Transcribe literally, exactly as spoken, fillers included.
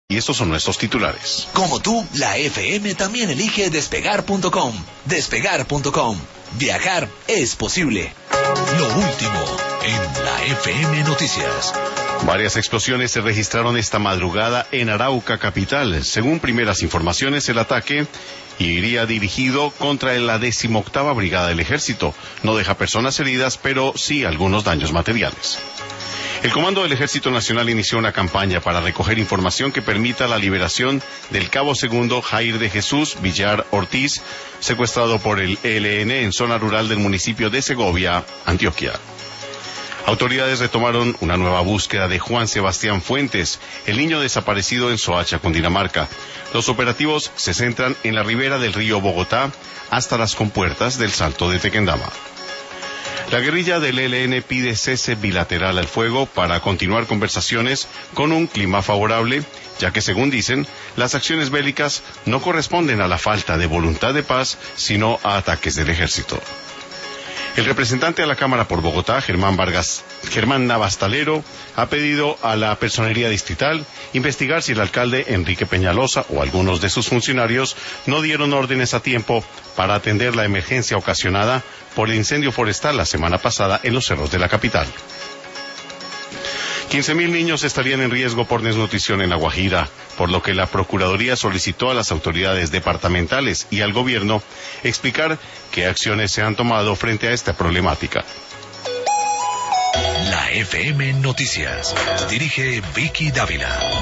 Y estos son nuestros titulares. Como tú, la F M también elige despegar punto com. Despegar punto com. Viajar es posible. Lo último en la F M Noticias. Varias explosiones se registraron esta madrugada en Arauca, capital. Según primeras informaciones, el ataque iría dirigido contra la decimoctava Brigada del Ejército. No deja personas heridas, pero sí algunos daños materiales. El Comando del Ejército Nacional inició una campaña para recoger información que permita la liberación del cabo segundo Jair de Jesús Villar Ortiz, secuestrado por el E L N en zona rural del municipio de Segovia, Antioquia. Autoridades retomaron una nueva búsqueda de Juan Sebastián Fuentes, el niño desaparecido en Soacha, Cundinamarca. Los operativos se centran en la ribera del río Bogotá hasta las compuertas del Salto de Tequendama. La guerrilla del E L N pide cese bilateral al fuego para continuar conversaciones con un clima favorable, ya que, según dicen, las acciones bélicas no corresponden a la falta de voluntad de paz, sino a ataques del ejército. El representante a la Cámara por Bogotá, Germán Vargas, Germán Navastalero, ha pedido a la personería distrital investigar si el alcalde Enrique Peñalosa o algunos de sus funcionarios no dieron órdenes a tiempo para atender la emergencia ocasionada por el incendio forestal la semana pasada en los cerros de la capital. quince mil niños estarían en riesgo por desnutrición en La Guajira, por lo que la Procuraduría solicitó a las autoridades departamentales y al gobierno explicar qué acciones se han tomado frente a esta problemática. La F M Noticias. Dirige Vicky Dávila.